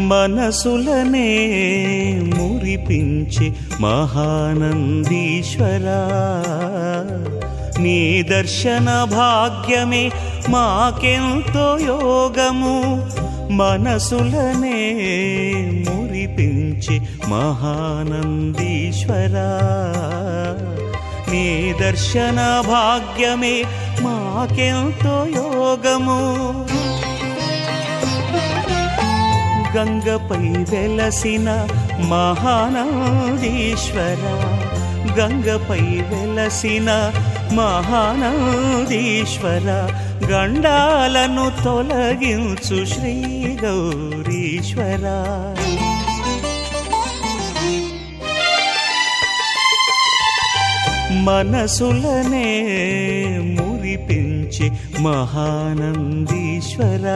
మనసులనే మురిపించే మహానందీశ్వరా, నీ దర్శన భాగ్యమే మాకెంతో యోగము. మనసులనే మురిపించే మహానందీశ్వరా, నీ దర్శన భాగ్యమే మాకెంతో యోగము. గంగపై వెలసిన మహానందీశ్వర, గంగపై వెలసిన మహానందీశ్వర, గండాలను తొలగించు శ్రీ గౌరీశ్వర. మనసులనే మురిపించే మహానందీశ్వర.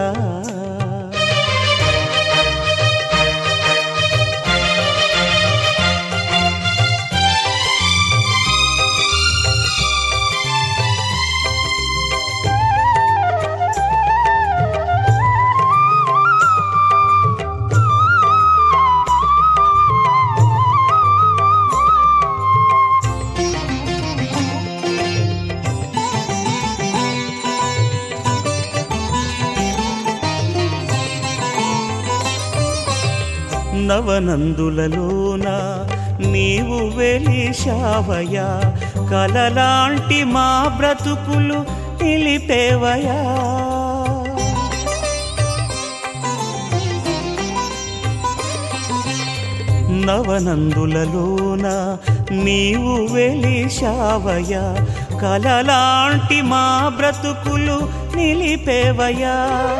నవనందులలోన నీవు వెలిశావయా, కలలాంటి మా బ్రతుకులు నిలిపేవయా. నవనందులలోన నీవు వెలిశావయా, కలలాంటి మా బ్రతుకులు నిలిపేవయా.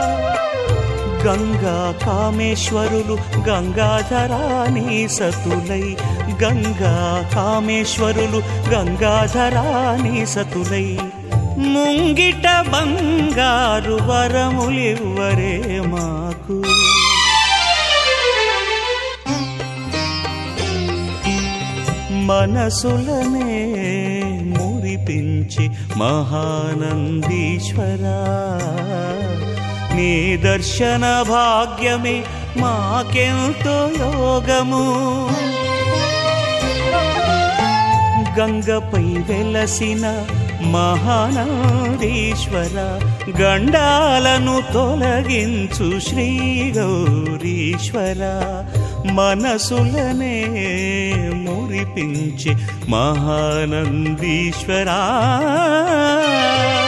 గంగా కామేశ్వరులు గంగాధరాని సతులై, గంగా కామేశ్వరులు గంగాధరాని సతులై, ముంగిట బంగారు వరములివ్వరే మాకు. మనసులనే మురిపించి మహానందీశ్వరా, నీ దర్శన భాగ్యమే మాకెంతో యోగము. గంగపై వెలసిన మహానందీశ్వర, గండాలను తొలగించు శ్రీ గౌరీశ్వర. మనసులనే మురిపించే మహానందీశ్వరా.